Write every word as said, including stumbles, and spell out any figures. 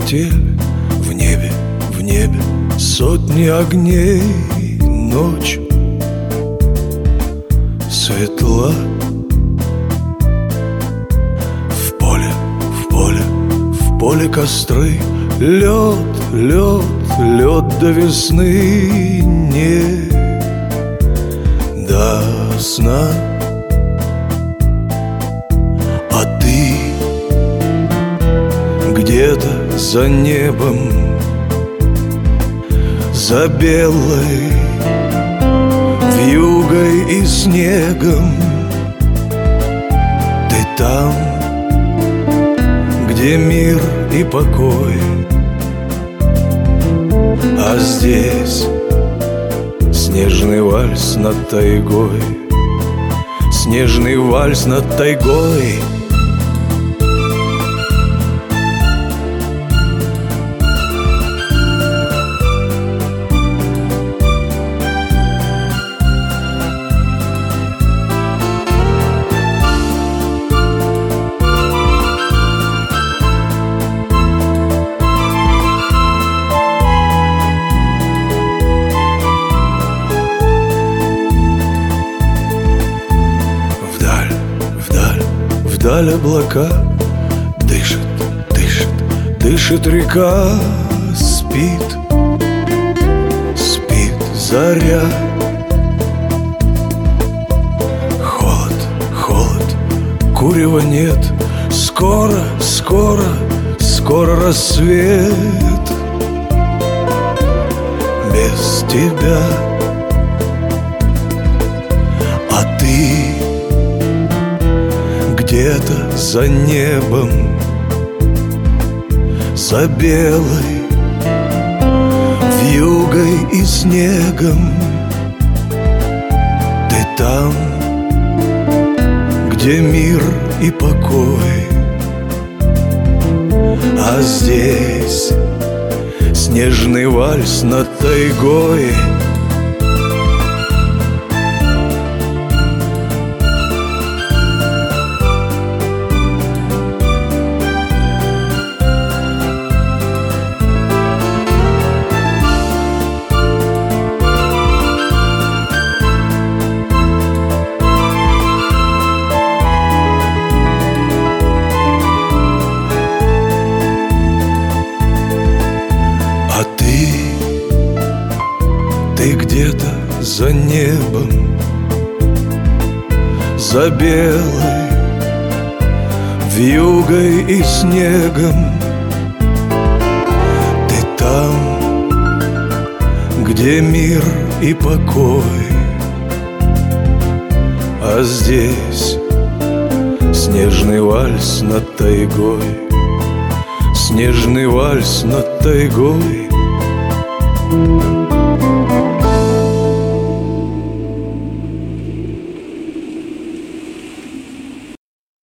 метель, в небе, в небе сотни огней. Ночь светла, в поле, в поле, в поле костры. Лед, лед, лед до весны, не до сна. А ты где-то за небом, за белой вьюгой и снегом. Ты там, где мир и покой, а здесь снежный вальс над тайгой, снежный вальс над тайгой. Вдаль облака, дышит, дышит, дышит река. Спит, спит заря. Холод, холод, курева нет. Скоро, скоро, скоро рассвет. Без тебя. А ты где-то за небом, за белой вьюгой и снегом. Ты там, где мир и покой, а здесь снежный вальс над тайгой. А ты, ты где-то за небом, за белой вьюгой и снегом. Ты там, где мир и покой, а здесь снежный вальс над тайгой, снежный вальс над тайгой.